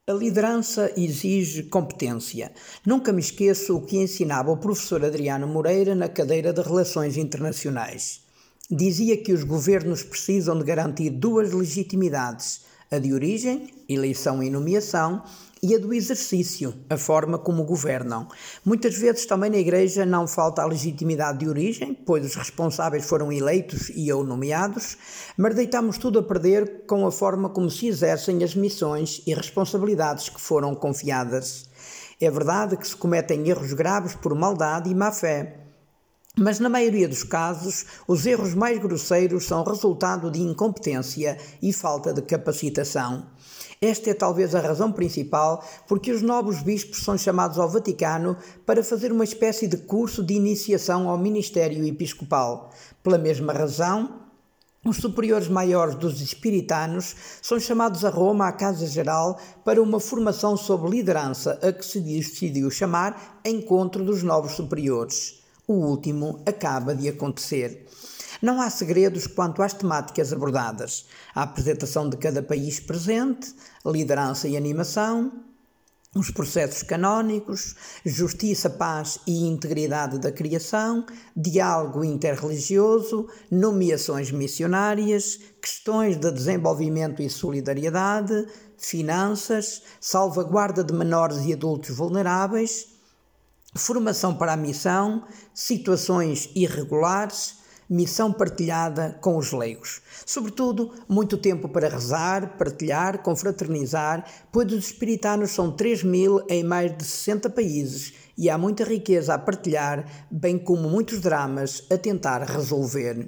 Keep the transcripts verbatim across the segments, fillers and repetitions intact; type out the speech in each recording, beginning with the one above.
A liderança exige competência. Nunca me esqueço o que ensinava o professor Adriano Moreira na cadeira de Relações Internacionais. Dizia que os governos precisam de garantir duas legitimidades: a de origem, eleição e nomeação, e a do exercício, a forma como governam. Muitas vezes também na Igreja não falta a legitimidade de origem, pois os responsáveis foram eleitos e ou nomeados, mas deitamos tudo a perder com a forma como se exercem as missões e responsabilidades que foram confiadas. É verdade que se cometem erros graves por maldade e má-fé, mas na maioria dos casos, os erros mais grosseiros são resultado de incompetência e falta de capacitação. Esta é talvez a razão principal porque os novos bispos são chamados ao Vaticano para fazer uma espécie de curso de iniciação ao ministério episcopal. Pela mesma razão, os superiores maiores dos espiritanos são chamados a Roma, à Casa Geral, para uma formação sobre liderança, a que se decidiu chamar Encontro dos Novos Superiores. O último acaba de acontecer. Não há segredos quanto às temáticas abordadas. A apresentação de cada país presente, liderança e animação, os processos canónicos, justiça, paz e integridade da criação, diálogo interreligioso, nomeações missionárias, questões de desenvolvimento e solidariedade, finanças, salvaguarda de menores e adultos vulneráveis, formação para a missão, situações irregulares, missão partilhada com os leigos. Sobretudo, muito tempo para rezar, partilhar, confraternizar, pois os espiritanos são três mil em mais de sessenta países e há muita riqueza a partilhar, bem como muitos dramas a tentar resolver.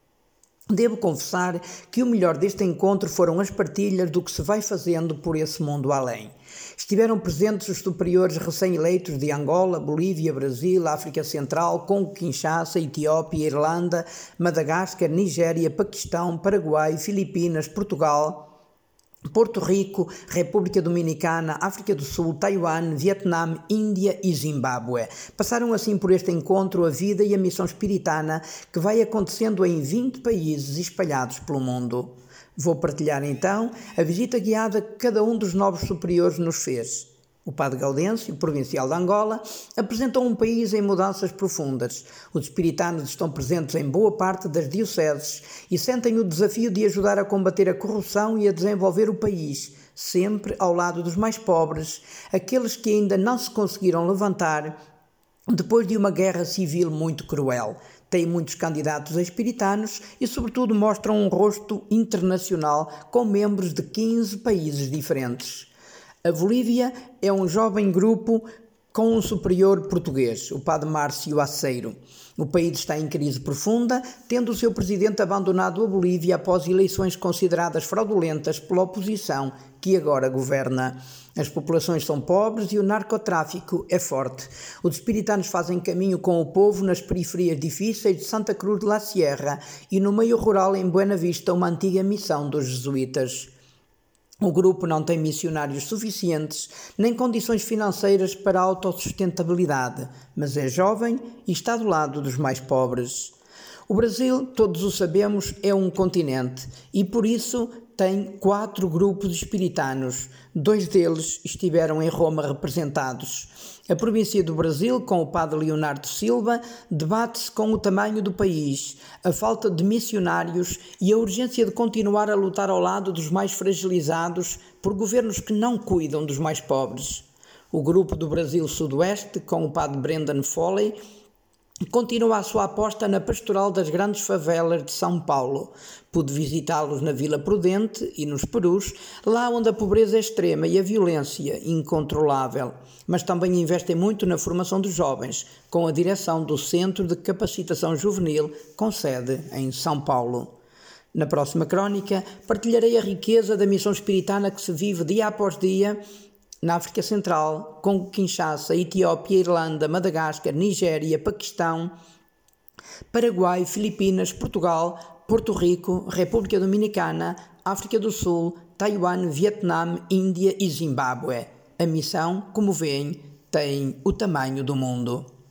Devo confessar que o melhor deste encontro foram as partilhas do que se vai fazendo por esse mundo além. Estiveram presentes os superiores recém-eleitos de Angola, Bolívia, Brasil, África Central, Congo, Kinshasa, Etiópia, Irlanda, Madagascar, Nigéria, Paquistão, Paraguai, Filipinas, Portugal, Porto Rico, República Dominicana, África do Sul, Taiwan, Vietnã, Índia e Zimbábue. Passaram assim por este encontro a vida e a missão espiritana que vai acontecendo em vinte países espalhados pelo mundo. Vou partilhar então a visita guiada que cada um dos novos superiores nos fez. O padre Gaudêncio, provincial de Angola, apresentou um país em mudanças profundas. Os espiritanos estão presentes em boa parte das dioceses e sentem o desafio de ajudar a combater a corrupção e a desenvolver o país, sempre ao lado dos mais pobres, aqueles que ainda não se conseguiram levantar depois de uma guerra civil muito cruel. Tem muitos candidatos a espiritanos e, sobretudo, mostram um rosto internacional com membros de quinze países diferentes. A Bolívia é um jovem grupo com um superior português, o padre Márcio Aceiro. O país está em crise profunda, tendo o seu presidente abandonado a Bolívia após eleições consideradas fraudulentas pela oposição que agora governa. As populações são pobres e o narcotráfico é forte. Os espiritanos fazem caminho com o povo nas periferias difíceis de Santa Cruz de la Sierra e no meio rural em Buena Vista, uma antiga missão dos jesuítas. O grupo não tem missionários suficientes, nem condições financeiras para a autossustentabilidade, mas é jovem e está do lado dos mais pobres. O Brasil, todos o sabemos, é um continente e por isso tem quatro grupos espiritanos. Dois deles estiveram em Roma representados. A província do Brasil, com o padre Leonardo Silva, debate-se com o tamanho do país, a falta de missionários e a urgência de continuar a lutar ao lado dos mais fragilizados por governos que não cuidam dos mais pobres. O grupo do Brasil Sudoeste, com o padre Brendan Foley, continua a sua aposta na pastoral das grandes favelas de São Paulo. Pude visitá-los na Vila Prudente e nos Perus, lá onde a pobreza é extrema e a violência incontrolável. Mas também investem muito na formação dos jovens, com a direção do Centro de Capacitação Juvenil, com sede em São Paulo. Na próxima crónica, partilharei a riqueza da missão espiritana que se vive dia após dia na África Central, Congo, Kinshasa, Etiópia, Irlanda, Madagascar, Nigéria, Paquistão, Paraguai, Filipinas, Portugal, Porto Rico, República Dominicana, África do Sul, Taiwan, Vietnã, Índia e Zimbábue. A missão, como veem, tem o tamanho do mundo.